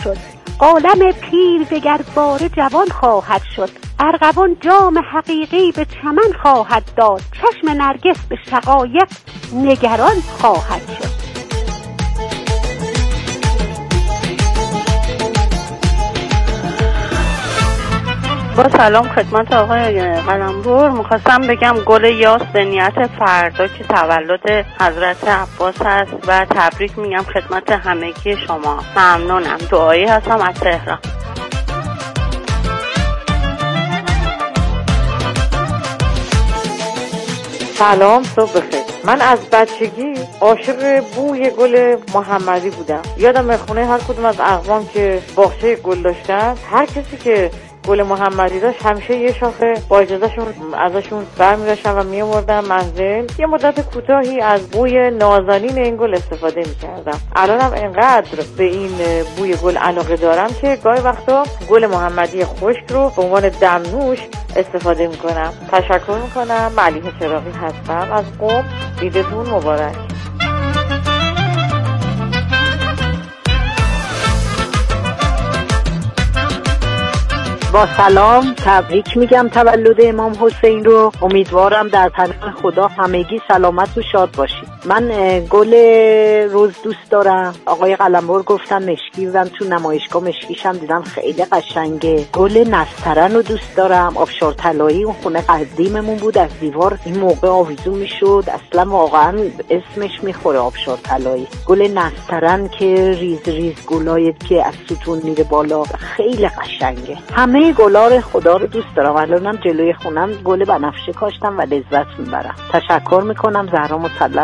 شد. عالم پیر دگر باره جوان خواهد شد. ارغوان جام حقیقی به چمن خواهد داد. چشم نرگس به شقایق نگران خواهد شد. با سلام خدمت آقای قلمبر، میخواستم بگم گل یاس به نیت فردا که تولد حضرت عباس هست و تبریک میگم خدمت همگی شما. ممنونم. دعایی هستم از تهران. سلام، صبح بخیر. من از بچگی عاشق بوی گل محمدی بودم. یادم خونه هر کدوم از اقوام که باغچه گل داشتن، هر کسی که گل محمدی داشت همیشه یه شاخه با اجازهشون ازشون برمی‌داشتن و می‌آوردن منزل. یه مدت کوتاهی از بوی نازنین این گل استفاده می‌کردم. الانم انقدر به این بوی گل علاقه دارم که گاهی وقتا گل محمدی خشک رو به عنوان دمنوش استفاده می‌کنم. تشکر می‌کنم. ملیحه چراغی هستم از قم. عیدتون مبارک. با سلام، تبریک میگم تولد امام حسین رو. امیدوارم در پناه خدا همگی سلامت و شاد باشید. من گل روز دوست دارم. آقای قلمبر گفتن مشکی بودم، تو نمایشگاه مشکیشم دیدم خیلی قشنگه. گل نسترن رو دوست دارم، آبشار طلایی. اون خونه قدیممون بود، از دیوار این موقع آویزون میشد. اصلا واقعا اسمش میخوره آبشار طلایی. گل نسترن که ریز ریز گلای که از ستون میره بالا، خیلی قشنگه. همه گلار خدا رو دوست دارم. الانم جلوی خونم گل بنفشه کاشتم و لذت میبرم. تشکر میکنم. زهرا مسلح.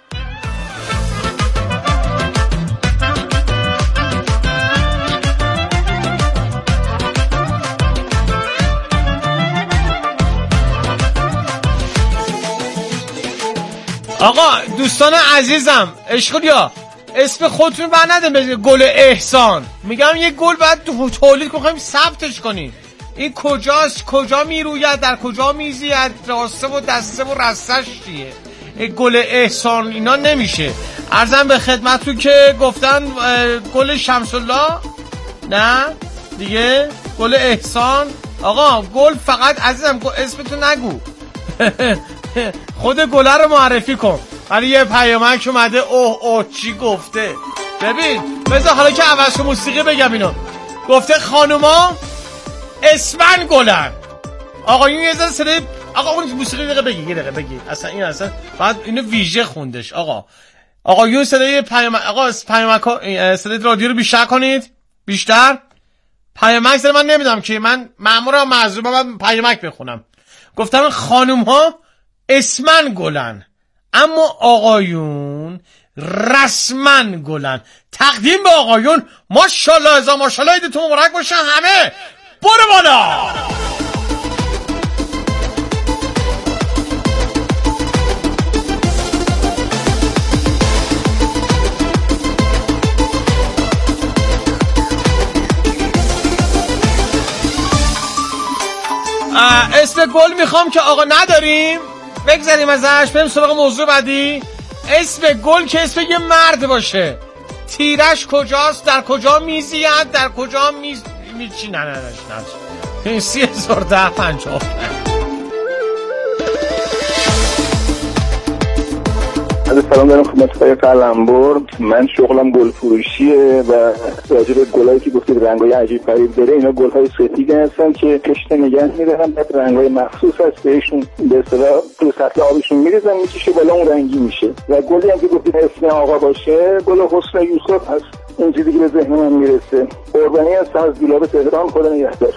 آقا دوستان عزیزم، اشکالیا اسم خودتون بر نده گل احسان. میگم یه گل باید تولید کنیم، ثبتش کنیم. این کجاست، کجا میروید، در کجا میزید، راسته و دسته و رستش چیه؟ گل احسان اینا نمیشه. عرضم به خدمتتون که گفتن گل شمس الله، نه دیگه گل احسان. آقا گل فقط عزیزم اسمتو نگو. خود گله رو معرفی کن. ولی یه پیامک اومده اوه چی گفته. ببین بذار حالا که عوض موسیقی بگم اینو. گفته خانوما اسمن گلن. آقایون یه ذره صدای آقا اون موسیقی یه دقیقه بگی. اصلا این اصلا بعد اینو ویژه خوندش. آقایون صدای پیامک صدای رادیو رو بیشتر کنید. بیشتر پیامک صدا من نمیدم که من مأمورم، معذورم، من پیامک بخونم. گفتم خانوم ها اسمن گلن اما آقایون رسمن گلن. تقدیم به آقایون. ماشاءالله ازا ماشاءالله، عیدتون مبارک باشه همه. برو بالا. اسم گل میخوام که آقا نداریم، بگذاریم ازش، بریم سراغ موضوع بعدی. اسم گل که اسم یه مرد باشه. تیرش کجاست، در کجا میزید، در کجا چی نه 30,1050. سلام دارم خدمت آقای قلمبر. من شغلم گل فروشیه و راجع به گلایی که گفتید رنگای عجیب غریب داره، اینا گل‌های سفید هستن که کشته نگه می‌دارن، بعد رنگای مخصوص هست بهشون به اصطلاح تو سطح آبشون می‌ریزن، میکشه بالا اون رنگی میشه. و گلی هم که گفتید اسم آقا باشه، گل حسن یوسف هست. این چیزی که به ذهن من میرسه. قربانی هست از دولاب تهران. خدا نگهدار.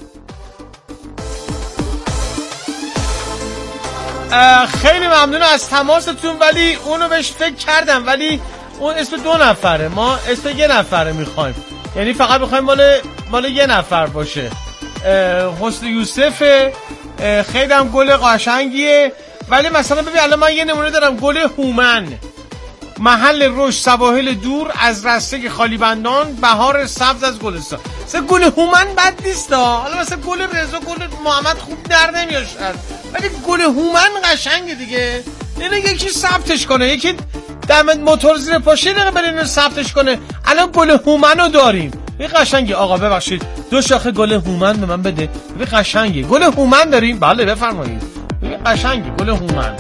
خیلی ممنون از تماستون. ولی اونو بهش فکر کردم، ولی اون اسم 2 نفره، ما اسم 1 نفره میخوایم. یعنی فقط میخوایم مال 1 نفر باشه. حسن یوسف خیلی هم گل قشنگیه. ولی مثلا ببین الان من یه نمونه دارم، گل هومن، محل رشد سواحل دور از رسته خالی بندان، بهار سبز از گلستان. مثلا گل هومن بد نیست حالا مثلا گل رضا، گل محمد خوب در نمیاد، ولی گل هومن قشنگه دیگه. یعنی یکی ثبتش کنه، یکی دم موتور زیر پاشه نگه برای اینو ثبتش کنه. الان گل هومن رو داریم. این قشنگه آقا، ببخشید 2 شاخه گل هومن به من بده. این قشنگه. گل هومن داریم؟ بله بفرمایید. این قشنگه گل هومن.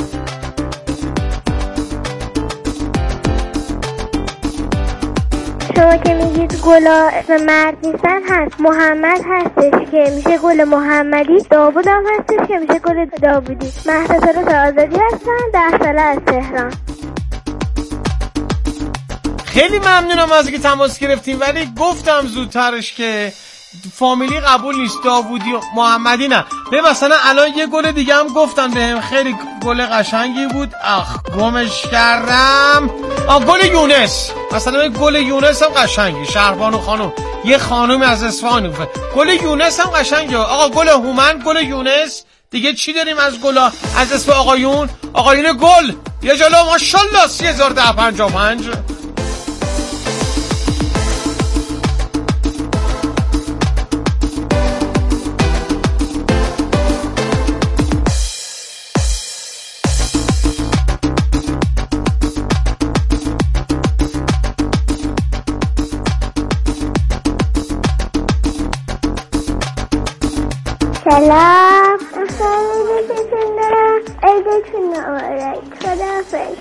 شما که میگید گلا اسم مرد نیستن، هست محمد هستش که میشه گل محمدی، داوود هم هستش که میشه گل داوودی. مهدسارت آزادی هستن، 10 ساله از تهران. خیلی ممنونم از اینکه تماس گرفتیم، ولی گفتم زودترش که فامیلی قبول نیست، داوودی و محمدی نه. به مثلا الان یه گل دیگه هم گفتن بهم، خیلی گل قشنگی بود. گمش کردم. گل یونس، مثلا گل یونس هم قشنگی. شهربانو خانم، یه خانم از اصفهان، گل یونس هم قشنگه. آقا گل هومن، گل یونس، دیگه چی داریم از گلا؟ از اسم آقایون گل یه جلو ماشاءالله 3055. سلام، اصلا بسیتون دارم، عیدتون مبارک. خداحافظ.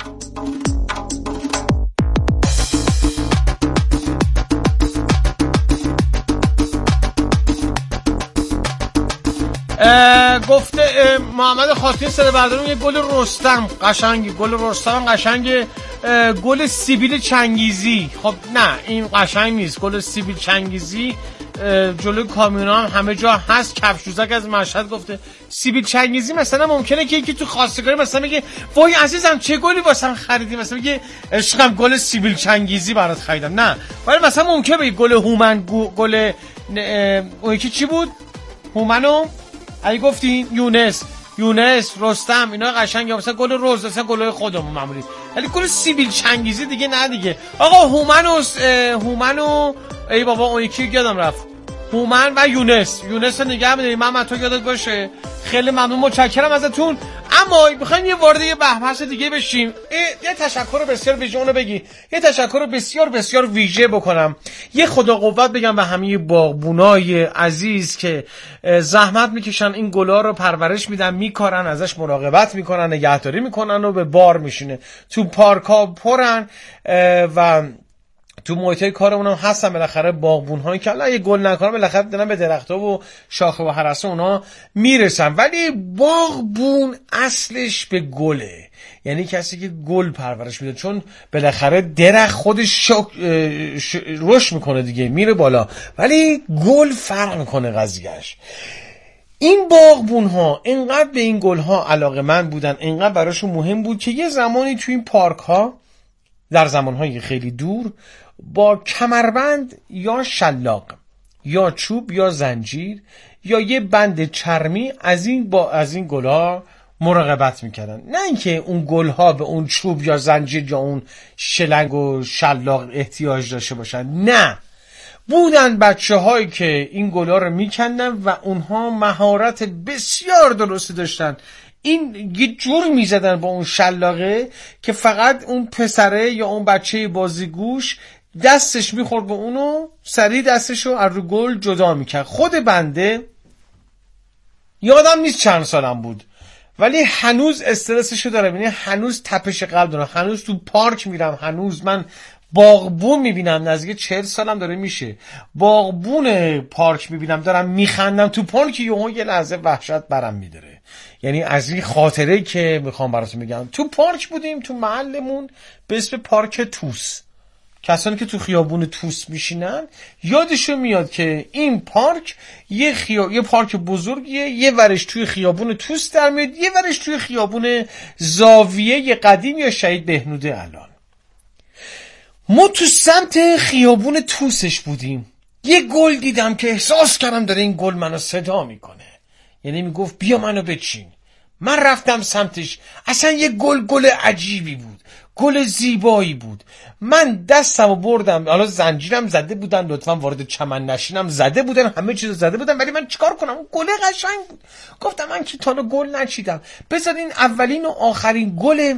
گفته محمد خاطری سر بردارم یه گل رستم قشنگی. گل رستم قشنگه. گل سیبیل چنگیزی، خب نه این قشنگ نیست. گل سیبیل چنگیزی جلوی کامیونا همه جا هست. کفشوزک از مشهد گفته سیبیل چنگیزی. مثلا ممکنه که یکی تو خواستگاری مثلا میگه وای عزیزم چه گلی واسم خریدی، مثلا میگه عشقم گل سیبیل چنگیزی برات خریدم. نه، ولی مثلا ممکنه بگه گل هومن، گل اون یکی چی بود؟ هومنو اگه گفتین یونس رستم، اینا قشنگه. مثلا گل روز، مثلا گلای خودمون معمولی، ولی گل سیبیل چنگیزی دیگه نه دیگه. آقا هومنو ای بابا اون یکی یادم رفت. هومن و یونس نگه می‌داری. محمد تو یادت باشه. خیلی ممنون، متشکرم ازتون. اما می‌خوایم یه وارد یه بحث دیگه بشیم. یه تشکر بسیار ویژه اونو بگی. یه تشکر بسیار بسیار ویژه بکنم. یه خدا قوت بگم به همه باغبونای عزیز که زحمت میکشن، این گلا رو پرورش میدن، میکارن، ازش مراقبت میکنن، نگهداری میکنن و به بار میشینه. تو پارک‌ها پرن و تو محیطای کارمون هم هستن بالاخره باغبون‌هایی که الان یه گل نکنن بالاخره دارن به درخت‌ها و شاخه و هرسه اونا میرسن. ولی باغبون اصلش به گله، یعنی کسی که گل پرورش میده، چون بالاخره درخت خودش رشد میکنه دیگه، میره بالا، ولی گل فرق میکنه قضیهش. این باغبون‌ها اینقدر به این گل‌ها علاقه‌مند بودن، اینقدر براشون مهم بود که یه زمانی تو این پارک‌ها در زمانهای خیلی دور با کمربند یا شلاق یا چوب یا زنجیر یا یه بند چرمی از این گل‌ها مراقبت میکردن. نه اینکه اون گل‌ها به اون چوب یا زنجیر یا اون شلنگ و شلاق احتیاج داشته باشن، نه، بودن بچه‌هایی که این گل‌ها رو میکندن و اونها مهارت بسیار درستی داشتن. این یه جور میزدن با اون شلاقه که فقط اون پسره یا اون بچه بازیگوش دستش میخورد به اونو، سریع دستشو از رو گل جدا میکرد. خود بنده یادم نیست چند سالم بود، ولی هنوز استرسشو دارم، یعنی هنوز تپش قلب دارم، هنوز تو پارک میرم، هنوز من باغبون میبینم، نزدیک 40 سالم داره میشه، باغبون پارک میبینم دارم میخندم تو پارک، یه لحظه وحشت برم میداره. یعنی از این خاطره که میخوام براتون میگم، تو پارک بودیم تو محلمون به اسم پارک توس. کسانی که تو خیابون توس میشینن یادشون میاد که این پارک یه پارک بزرگیه، یه ورش توی خیابون توس در میاد، یه ورش توی خیابون زاویه قدیم یا شهید بهنوده. الان ما تو سمت خیابون توسش بودیم، یه گل دیدم که احساس کردم داره این گل منو صدا میکنه، یعنی میگفت بیا منو بچین. من رفتم سمتش، اصلا یه گل عجیبی بود، گل زیبایی بود. من دستمو بردم، حالا زنجیرم زده بودن، لطفا وارد چمن نشینم زده بودن، همه چیزو زده بودن، ولی من چیکار کنم؟ اون گل قشنگ بود. گفتم من که تا حالا گل نچیدم، بذار این اولین و آخرین گل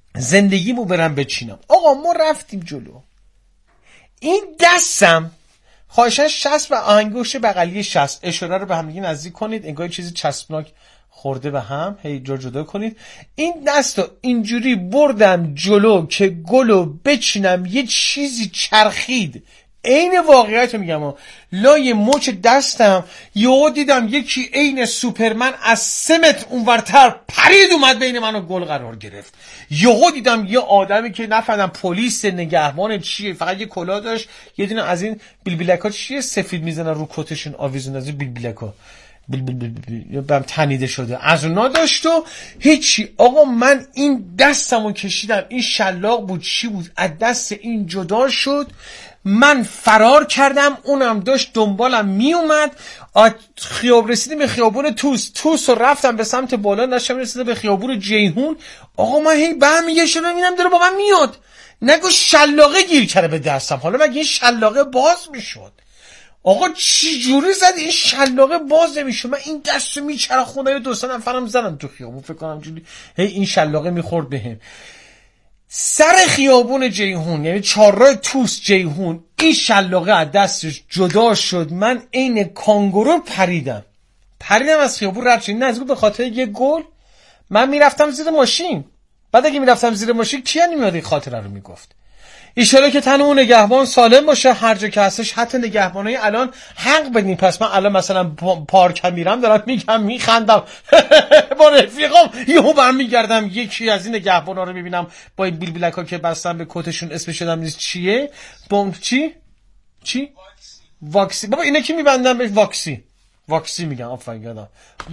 زندگیمو برم بچینم. آقا ما رفتیم جلو، این دستم خواهشاً 60 و انگشت بغلی 60 اشاره رو به هم دیگه نزدیک کنید، انگار چیزی چسبناک خورده به هم، هی جدا کنید. این دستو اینجوری بردم جلو که گلو بچینم، یه چیزی چرخید، عین واقعیت میگم، لای مچ دستم یهو دیدم یکی عین سوپرمن از 3 متر اونورتر پرید اومد بین من و گل قرار گرفت. یهو دیدم یه آدمی که نفهمیدم پلیس نگهبان چیه، فقط یه کلاه داشت، یه دونه از این بیلبیلکا چیه سفید میزنن رو کتشون آویزون، از این بیلبیلکا بهم تنیده شده از اونا داشت و هیچی. آقا من این دستمو کشیدم، این شلاق بود چی بود، از دست این جدا شد، من فرار کردم، اونم داشت دنبالم می اومد. رسیدیم به خیابون توس و رفتم به سمت بالا، داشتم رسیدم به خیابون جیهون. آقا من هی برمیگشتم ببینم داره با من میاد، نگو شلاقه گیر کرده به دستم، حالا مگه این شلاقه باز میشد؟ آقا چی جوری زد این شلاقه باز نمیشه؟ من این دستو میچرخوندم، یا 2 نفرم زدن تو خیابون، فکر کنم جوری هی این شلاقه میخورد بهم. سر خیابون جیهون، یعنی چهارراه توس جیهون، این شلاقه از دستش جدا شد، من عین کانگورو پریدم از خیابون رد شدم. نزدیک به خاطر یه گل من میرفتم زیر ماشین. بعد اگه میرفتم زیر ماشین کیا نمیاد این خاطره رو میگفت؟ ایشالا که تن اون نگهبان سالم باشه، هر جا که هستش. حتی نگهبانای الان حق بدین. پس من الان مثلا پارک میرم دارم میگم میخندم با رفیقام، یهو برمیگردم یکی از این نگهبانا رو میبینم با این بیلبیلکا که بستن به کتشون، اسمش یادم نیست چیه، چی واکسی. بابا اینا کی میبندن به واکسی میگن، آفرین یادم،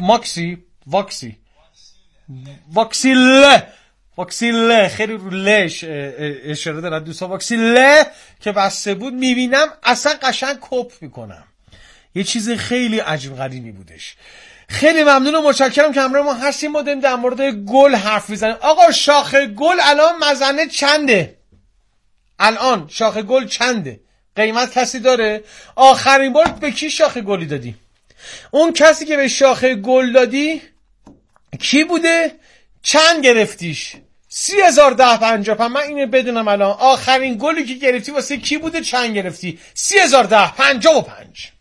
واکسیله خیلی رو لش اشاره دارد دوستا، واکسیله که بسته بود، میبینم اصلا قشنگ کپ میکنم. یه چیز خیلی عجیب غریبی بودش. خیلی ممنون و متشکرم که همراه ما هستیم. ما داریم در مورد گل حرف میزنیم. آقا شاخ گل الان مزنه چنده؟ الان شاخ گل چنده؟ قیمت کسی داره؟ آخرین بار به کی شاخ گلی دادی؟ اون کسی که به شاخ گل دادی کی بوده؟ چند گرفتیش؟ 30,010.55. من اینو بدونم الان آخرین گلی که گرفتی واسه کی بوده، چند گرفتی؟ 30,010.55.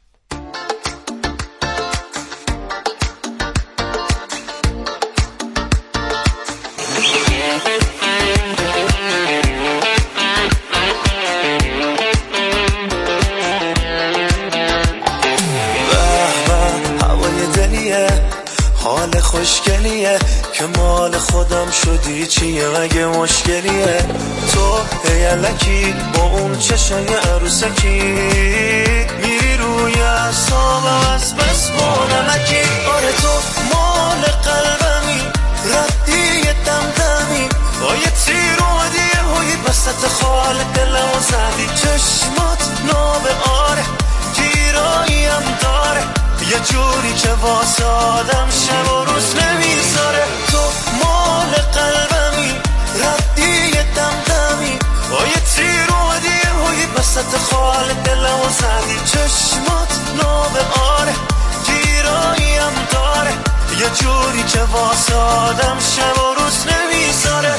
حال خوشگلیه که مال خودم شدی، چیه مگه مشکلیه؟ تو هیلکی با اون چشای عروسکی میری روی اعصابم از بس بانمکی. آره تو مال قلبمی، ردی دمدمی، آیه تیر اومدی هایی بسط خال دلمو زدی. چشمات ناب آره گیراییم داره، یه جوری که واسه آدم شب و روز نمیذاره. تو مال قلبمی، ردی دمدمی، آیه تیر اومدی هایی بسط خال دلمو زدی. چشمات ناب آره گیراییم داره، یه جوری که واسه آدم شب و روز نمیذاره.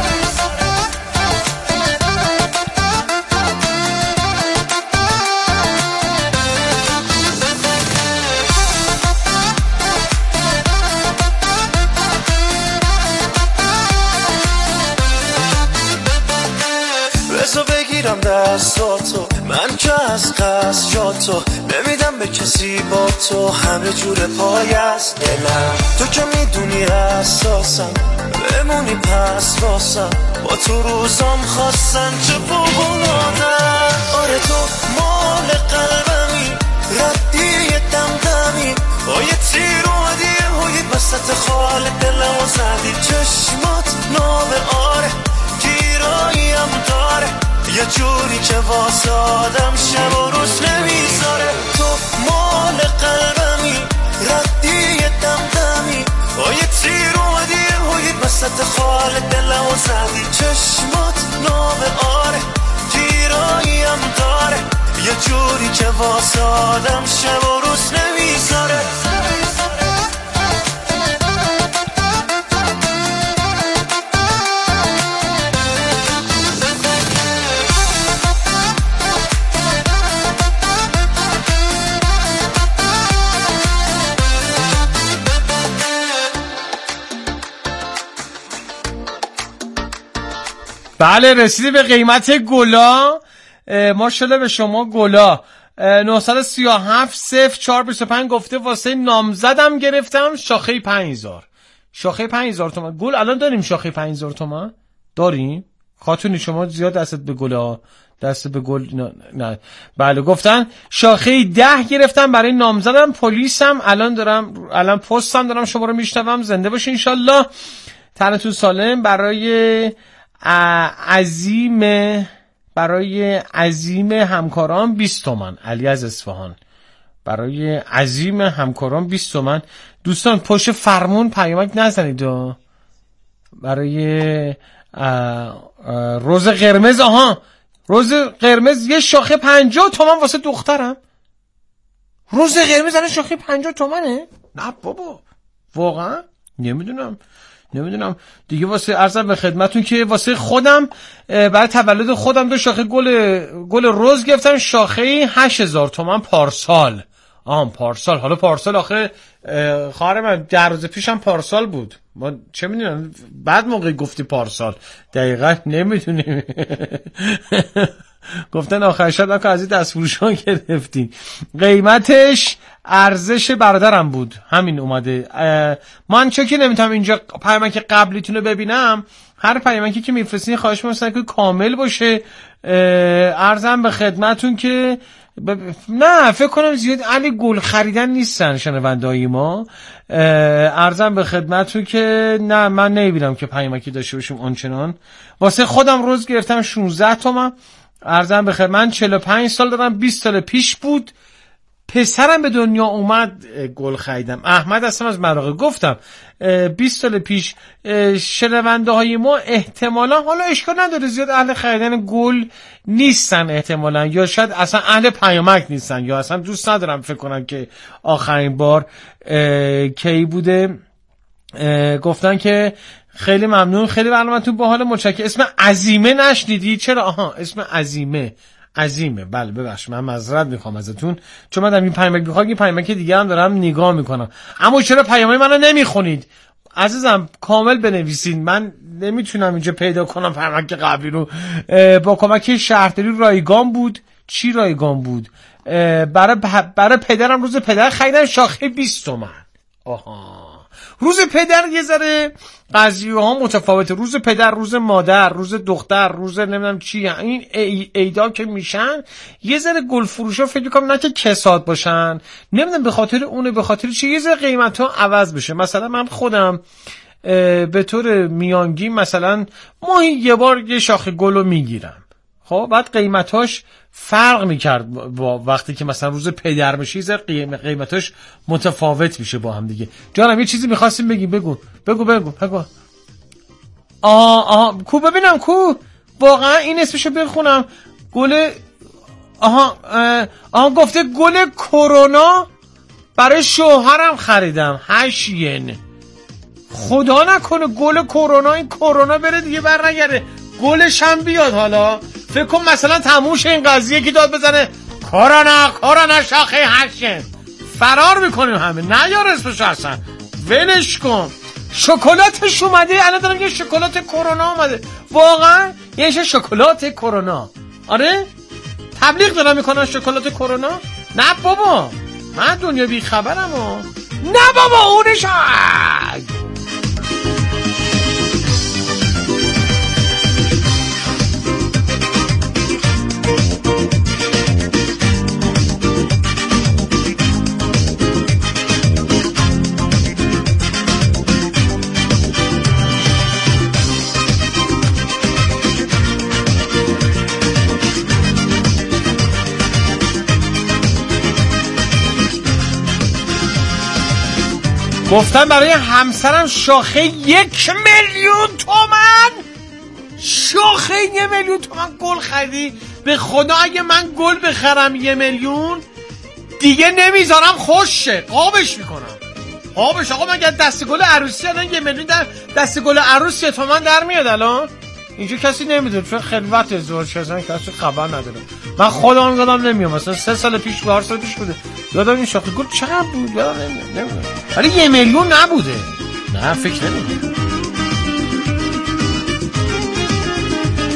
بگیرم دستاتو، من که از قصد جاتو نمیدم به کسی، با تو همه جور پای است دلم. تو که میدونی اساسم بمونی پس واسم، با تو روزام خواستن چه فوق‌العاده‌ام. آره تو مال قلبمی، ردی دمدمی، آیه تیر اومدی هایی بسط خال دلمو زدی. چشمات ناب آره گیراییم داره، یه جوری که واسه آدم شب و روز نمیذاره. تو مال قلبمی، ردی دمدمی، آیه تیر اومدی هایی بسط خال دلمو زدی. چشمات ناب آره گیراییم داره، یه جوری که واسه آدم شب و روز نمیذاره. بله رسیدی به قیمت گلا. ماشاءالله به شما گلا. 937-0425 گفته واسه نامزدم گرفتم شاخه 5000. شاخه 5000 تومان. گل الان داریم شاخه 5000 تومان؟ داریم؟ خاتونی شما زیاد دستت به گلا. دست به گل نه. بله گفتن شاخه 10 گرفتم برای نامزدم. پلیسم الان پستم دارم شما رو میشنوم. زنده باشه انشالله. تنتون سالم. برای عظیم همکاران 20 تومن. علی از اصفهان. برای عظیم همکاران 20 تومن. دوستان پشت فرمون پیامک نزنید. برای روز قرمز. روز قرمز یه شاخه 50 تومن واسه دخترم. روز قرمز الان شاخه 50 تومنه؟ نه بابا واقعا نمیدونم دیگه. واسه عرضم به خدمتون که واسه خودم برای تولد خودم 2 شاخه گل رز گرفتم. شاخه 8000 تومن پارسال. پارسال. حالا پارسال آخه خواهر من 10 روز پیشم پارسال بود. ما چه میدونم بعد موقعی گفتی پارسال دقیقا نمیدونیم. گفتن آخر شب که از این دستفروشان گرفتی. قیمتش ارزش برادرم بود همین اومده. من چکی نمیتونم اینجا پیامک قبلیتون رو ببینم. هر پیامکی که میفرستین خواهش می‌کنم که کامل باشه. ارزم به خدمتون که نه فکر کنم زیاد علی گل خریدن نیستن شنونده‌های ما. ارزم به خدمتون که نه من نمیبینم که پیامکی داشته باشیم اونچنان. واسه خودم روز گرفتم 16 تومن. ارزم به خدمت من 45 سال دارم. 20 سال پیش بود پسرم به دنیا اومد گل خریدم. احمد هستم از مراغه. گفتم 20 سال پیش شنونده های ما احتمالا حالا اشکال نداره زیاد اهل خریدن گل نیستن احتمالا، یا شاید اصلا اهل پیامک نیستن، یا اصلا دوست ندارم فکر کنم که آخرین بار کی بوده. گفتن که خیلی ممنون، خیلی برنامه‌تون باحال، متشکرم. اسم عظیمه نشنیدی؟ چرا؟ اسم عظیمه. بله ببخشید من معذرت میخوام ازتون، چون من این پیامک میخوام این پیامک دیگه هم دارم نگاه میکنم. اما چرا پیامک منو نمیخونید عزیزم؟ کامل بنویسین، من نمیتونم اینجا پیدا کنم پیامک قبلی رو. با کمک شهرداری رایگان بود. چی رایگان بود؟ برای پدرم روز پدر خریدن شاخه 20 تومن. روز پدر یه ذره قضیه ها متفاوته. روز پدر، روز مادر، روز دختر، روز نمیدونم چی، این عیدا که میشن یه ذره گل فروشا فکر می‌کنم نه که کساد باشن، نمیدونم به خاطر اونه به خاطر چی یه ذره قیمت ها عوض بشه. مثلا من خودم به طور میانگین مثلا ماهی یه بار یه شاخه گلو میگیرم، خب بعد قیمتاش فرق میکرد با وقتی که مثلا روز پدر بشه، یه قیمتاش متفاوت میشه با هم دیگه. جانم یه چیزی میخواستیم بگی، بگو. کو ببینم کو واقعا این اسمشو بخونم. گل گفته گل کرونا برای شوهرم خریدم 8 ین. خدا نکنه گل کرونا، این کرونا بره دیگه بر نگرده، گلش هم بیاد. حالا فکر کن مثلا تموش این قضیه که داد بزنه کرونا شاخه 8 ین، فرار میکنیم همه، نیار اسمش اصلا، ولش کن. شکلاتش اومده، الان دارم یه شکلات کرونا اومده، واقعا یه شکلات کرونا. آره تبلیغ دارم میکنن شکلات کرونا. نه بابا من دنیا بی خبرم نه بابا اونش گفتم برای همسرم شاخه 1,000,000 تومان. شاخه 1,000,000 تومان گل خریدی؟ به خدا اگه من گل بخرم 1,000,000 دیگه نمیذارم خوش شه، قابش میکنم. قابش آقا من دست گل عروسی الان 1,000,000 در دست گل عروس 3 تومن در میاد الان. اینجا کسی نمیدونه چون خلوت ازدواج شدن کسی خبر نداره. من خودم یادم نمیاد مثلا 3 سال پیش 4 سال پیش بوده یادم این شاخه گل چقدر بود یادم نمیاد. ولی 1,000,000 نبوده. نه فکر نمیکنم.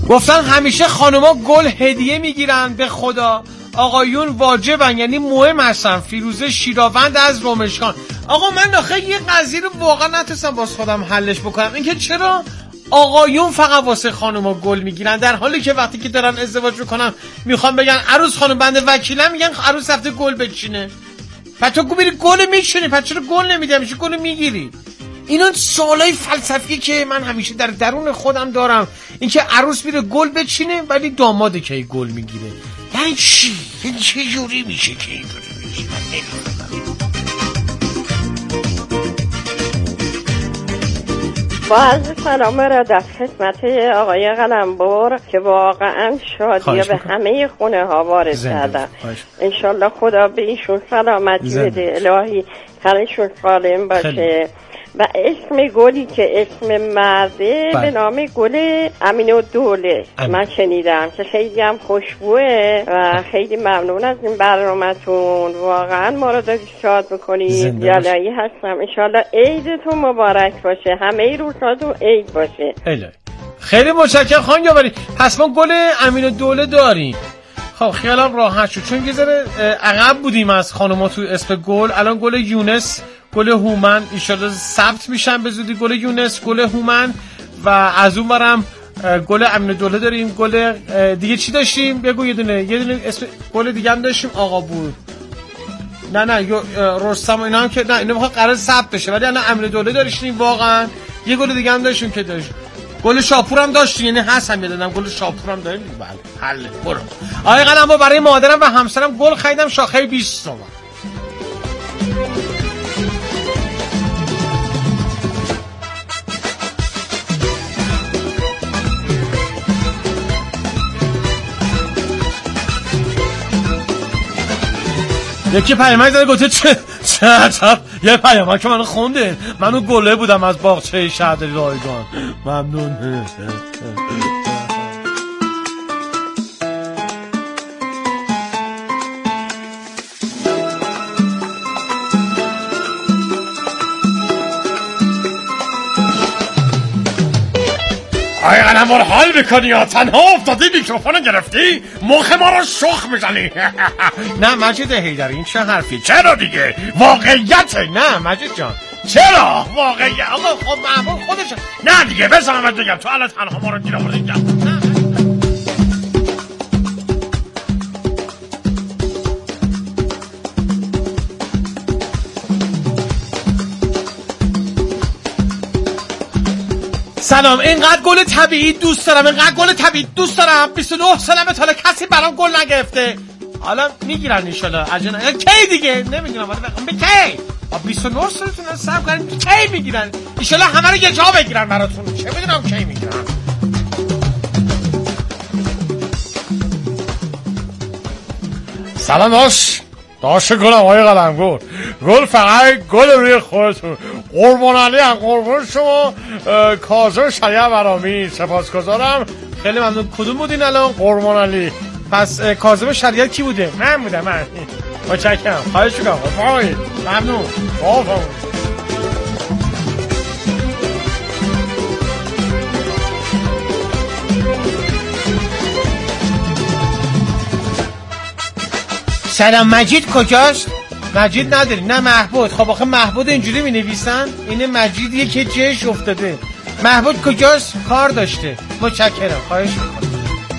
گفتن همیشه خانوما گل هدیه میگیرن به خدا، آقایون واجبن یعنی مهم هستن. فیروزه شیراوند از رمشخان. آقا من آخه یه قضیه رو واقعا نتونستم باز خودم حلش بکنم، اینکه چرا آقایون فقط واسه خانوما گل میگیرن، در حالی که وقتی که دارن ازدواج میکنن میخوان بگن عروس خانم بنده وکیلم، میگن عروس رفته گل بچینه. پس تو میری گل میچینی، پس چرا گل نمیدی همیشه گل میگیری؟ اینا سوالای فلسفی که من همیشه در درون خودم دارم، اینکه عروس میره گل بچینه ولی داماده که گل میگیره، یعنی چی؟ این چه جوری میشه که اینطوری میشه؟ با عرض سلام را در خدمت آقای قلمبر که واقعا شادی به همه خونه ها وارد کردن. انشالله خدا به ایشون سلامتی بده، الهی خلشون سالم باشه. و اسم گلی که اسم مرده به نام گل امین الدوله من شنیدم که خیلی هم خوشبوه و خیلی ممنون از این برنامه‌تون، واقعا ما رو دارید شاد بکنید. یالایی هستم، انشالله عیدتون مبارک باشه، همه روزهاتون عید باشه. خیلی متشکرم خانم یاوری. پس ما گل امین الدوله داریم. خب خیالم راحت شد چون یه ذره عقب بودیم از خانوما تو اسم گل. الان گل یونس، گل هومن ایشالله ثبت میشن به زودی. گل یونس، گل هومن و از اون برم گل امین الدوله داریم. گل دیگه چی داشتیم؟ بگو یه دونه اسم گل دیگه هم داشتیم آقا بود. نه رستم اینا هم که نه اینا میخواد قرار ثبت بشه، ولی الان امین الدوله داشتیم واقعا. یه گل دیگه هم داشتیم که داشت گل شاپور هم داشتیم، یعنی هست هم یادم گل شاپور هم داریم. بله حل برو. آقای قلمبر برای مادرم و همسرم گل خریدم شاخه 20 تومن. یکی پیامک داره گفته چه یه پیامک که منو خونده، منو گله بودم از باغچه شهرداری رایگان. ممنون. آقای قلمبر حال میکنی یا تنها افتادی میکروفون گرفتی مخ ما رو شخ میزنی؟ نه مجید حیدری این چه حرفی؟ چرا دیگه واقعیته. نه مجید جان چرا واقعیت؟ آقا خود محبوب خودش. نه دیگه بزنمت بگم تو الان تنها ما رو گیر آوردی. سلام، اینقدر گل طبیعی دوست دارم 29 سالمه تا کسی برام گل نگرفته. حالا میگیرن انشالله عجله کی دیگه نمیدونم ولی بخوام به کی 29 سالتون صبر کنین کی میگیرن انشالله همه رو یه جا بگیرن براتون. چه میدونم کی میگیرن. سلام داشت گلم آقای قلمبر. گل فقط گل روی خودتون. قربان علی هم قربان شما. کاظم شریعه برامی سپاسگزارم. خیلی ممنون. کدوم بودین الان؟ قربان علی. پس کاظم شریعه کی بوده؟ من بودم. من متشکرم. خواهش می‌کنم. ممنون. سلام مجید کجاست؟ مجید نداری؟ نه محبود. خب آخه محبود اینجوری می نویسن؟ اینه مجیدیه که جهش افتاده. محبود کجاست؟ کار داشته. متشکرم. خواهش میکنم.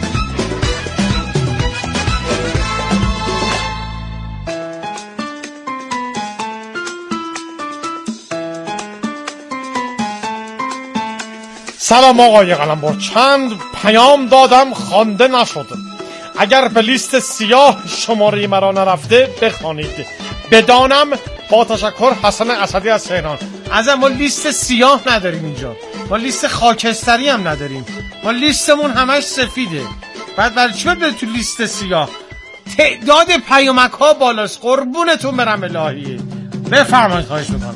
سلام آقای قلمبر. چند پیام دادم خوانده نشده. اگر به لیست سیاه شماره مرا نرفته بخوانید. بدانم. با تشکر حسن اسدی از تهران. ازم ما لیست سیاه نداریم اینجا، ما لیست خاکستری هم نداریم، ما لیستمون همش سفیده. بعد برای چی بده تو لیست سیاه؟ تعداد پیامک ها بالاست. قربونتون برم الهی. بفرمایید. خواهش میکنم.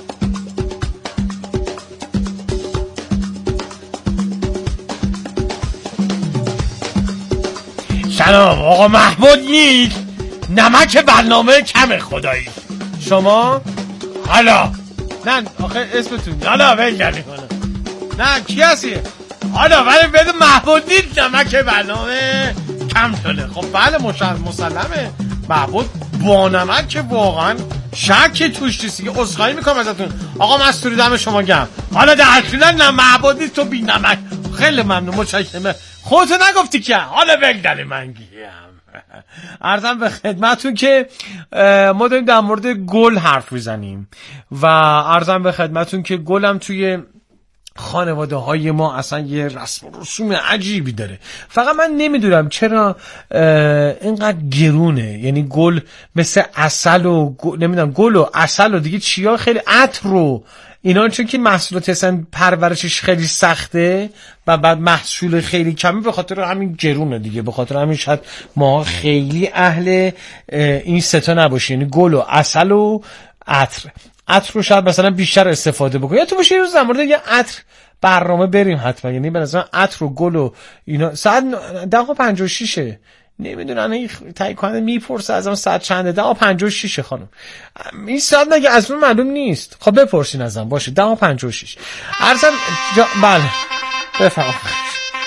سلام آقا محمود نیک. نمک برنامه کم خدایی. شما؟ حالا نه آخه اسمتون حالا بگردی کنم. نه کی هستی؟ حالا ولی بده محبود دید نمک برنامه کم شده. خب بله مسلمه محبود با نمک که واقعا شکی توش نیست که. عذرخواهی میکنم ازتون آقا مستوری، دم شما گرم. حالا در اصلا نه محبود نیست تو بی نمک. خیلی ممنون متشکرم. خودتو نگفتی که حالا بگذاریم من گیم. عرضم به خدمتون که ما داریم در مورد گل حرف میزنیم و عرضم به خدمتون که گلم توی خانواده های ما اصلا یه رسم و رسوم عجیبی داره. فقط من نمیدونم چرا اینقدر گرونه. یعنی گل مثل عسل و نمیدونم گل و عسل و دیگه چیا خیلی عطر رو اینا، چون که محصولات اصلا پرورشش خیلی سخته و بعد محصول خیلی کمی، به خاطر همین گرونه دیگه. به خاطر همین شاید ما خیلی اهل این ستا نباشیم، یعنی گل و عسل و عطر رو شاید مثلا بیشتر استفاده بکنیم. یا تو باشه یه روز در مورد یه عطر برنامه بریم حتما. یعنی به نظر عطر و گل و اینا ساعت 10:56 نمیدونن این تایید کننده میپرسه ازم ساعت چنده. 10:56 خانم. این ساعت مگه از من معلوم نیست؟ خب بپرسین ازم. باشه 10:56 عرضم بله بفرمایید.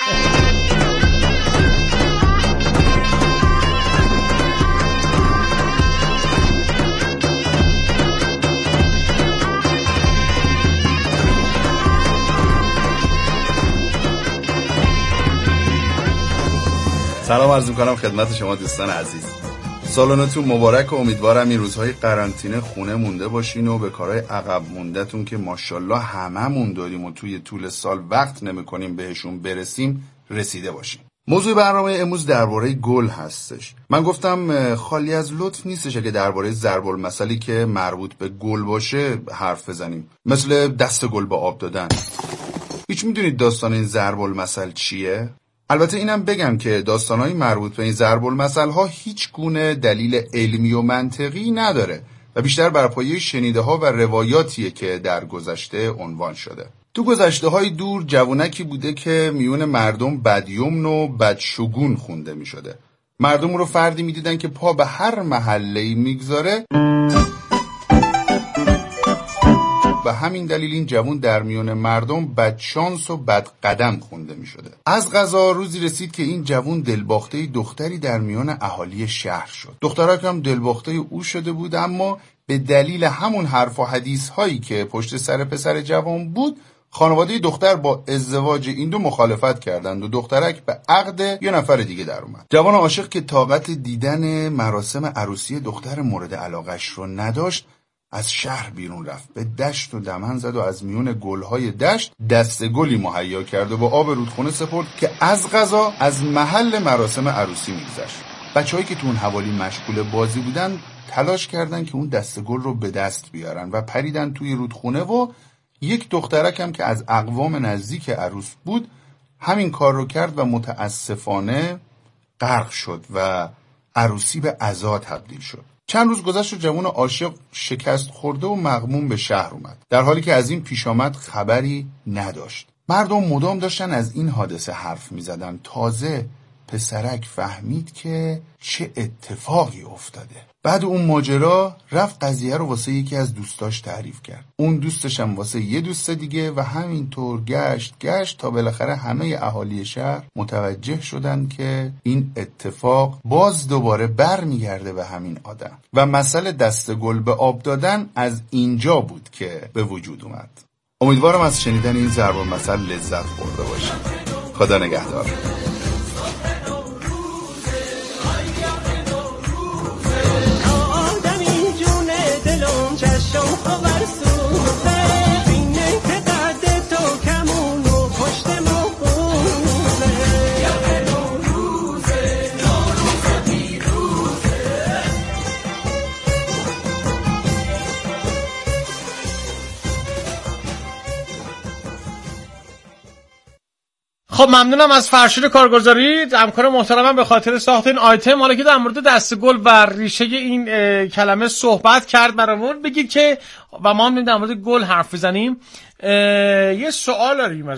سلام عرض میکنم خدمت شما دوستان عزیز. سال نوتون مبارک و امیدوارم این روزهای قرنطینه خونه مونده باشین و به کارهای عقب مونده‌تون که ماشاءالله هممون داریم و توی طول سال وقت نمی‌کنیم بهشون برسیم رسیده باشین. موضوع برنامه امروز درباره گل هستش. من گفتم خالی از لطف نیستش اگه درباره ضرب المثلی که مربوط به گل باشه حرف بزنیم، مثل دست گل به آب دادن. هیچ میدونید داستان این ضرب المثل چیه؟ البته اینم بگم که داستانهای مربوط به این ضرب المثل ها هیچ گونه دلیل علمی و منطقی نداره و بیشتر بر پایه شنیده ها و روایاتیه که در گذشته عنوان شده. تو گذشته های دور جوونکی بوده که میون مردم بدیمن و بدشگون خونده می شده. مردم رو فردی می دیدن که پا به هر محله‌ای میگذاره و همین دلیل این جوون در میون مردم بدشانس و بدقدم خونده می شده. از قضا روزی رسید که این جوون دلباخته دختری در میان اهالی شهر شد. دخترک هم دلباخته او شده بود، اما به دلیل همون حرف و حدیث هایی که پشت سر پسر جوان بود، خانواده دختر با ازدواج این دو مخالفت کردند و دخترک به عقد یه نفر دیگه در اومد. جوان عاشق که طاقت دیدن مراسم عروسی دختر مورد علاقش رو نداشت، از شهر بیرون رفت، به دشت و دمن زد و از میون گلهای دشت دست گلی مهیا کرد و با آب رودخونه سپرد که از قضا از محل مراسم عروسی میگذشت. بچه‌هایی که تو اون حوالی مشغول بازی بودن تلاش کردن که اون دست گل رو به دست بیارن و پریدن توی رودخونه و یک دخترک هم که از اقوام نزدیک عروس بود همین کار رو کرد و متاسفانه غرق شد و عروسی به عزا تبدیل شد. چند روز گذشت و جوان عاشق شکست خورده و مغموم به شهر اومد، در حالی که از این پیش آمد خبری نداشت. مردم مدام داشتن از این حادثه حرف می زدن. تازه پسرک فهمید که چه اتفاقی افتاده. بعد اون ماجرا رفت قضیه رو واسه یکی از دوستاش تعریف کرد. اون دوستش هم واسه یه دوست دیگه و همینطور گشت تا بالاخره همه اهالی شهر متوجه شدن که این اتفاق باز دوباره برمیگرده به همین آدم و مسئله دست گل به آب دادن از اینجا بود که به وجود اومد. امیدوارم از شنیدن این ضرب المثل لذت برده باشید. خدا نگهدار. خب ممنونم از فرشید کارگزاری، همکار محترمم به خاطر ساخت این آیتم. حالا که در مورد دست گل و ریشه این کلمه صحبت کرد برامون، بگید که و ما هم در مورد گل حرف بزنیم. یه سوال داریم